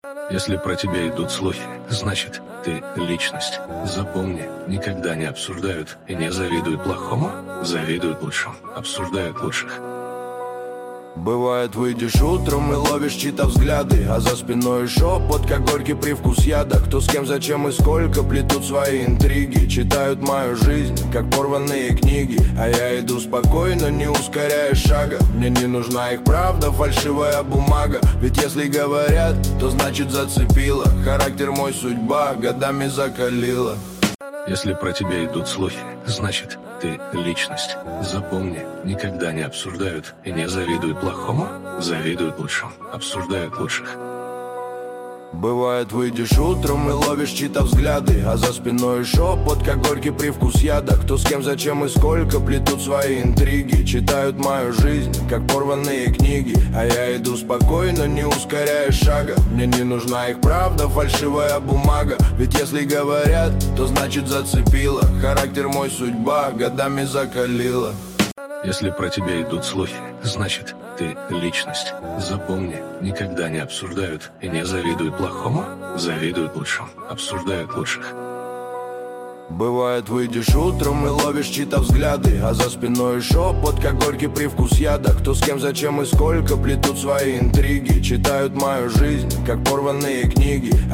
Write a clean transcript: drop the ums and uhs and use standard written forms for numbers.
Если про тебя идут слухи, значит, ты личность. Запомни, никогда не обсуждают и не завидуют плохому, завидуют лучшим, обсуждают лучших. Бывает, выйдешь утром и ловишь чьи-то взгляды, а за спиной шепот, как горький привкус яда. Кто с кем, зачем и сколько плетут свои интриги, читают мою жизнь, как порванные книги. А я иду спокойно, не ускоряя шага. Мне не нужна их правда, фальшивая бумага. Ведь если говорят, то значит зацепило. Характер мой судьба годами закалила. Если про тебя идут слухи, значит, ты личность. Запомни, никогда не обсуждают и не завидуют плохому, завидуют лучшим, обсуждают лучших. Бывает, выйдешь утром и ловишь чьи-то взгляды, а за спиной шепот, как горький привкус яда. Кто с кем, зачем и сколько плетут свои интриги, читают мою жизнь, как порванные книги. А я иду спокойно, не ускоряя шага. Мне не нужна их правда, фальшивая бумага. Ведь если говорят, то значит зацепило. Характер мой судьба годами закалила. Если про тебя идут слухи, значит, ты личность. Запомни, никогда не обсуждают и не завидуют плохому, завидуют лучшим, обсуждают лучших. Бывает, выйдешь утром и ловишь чьи-то взгляды, а за спиной шепот, как горький привкус яда. Кто с кем, зачем и сколько плетут свои интриги, читают мою жизнь, как порванные книги.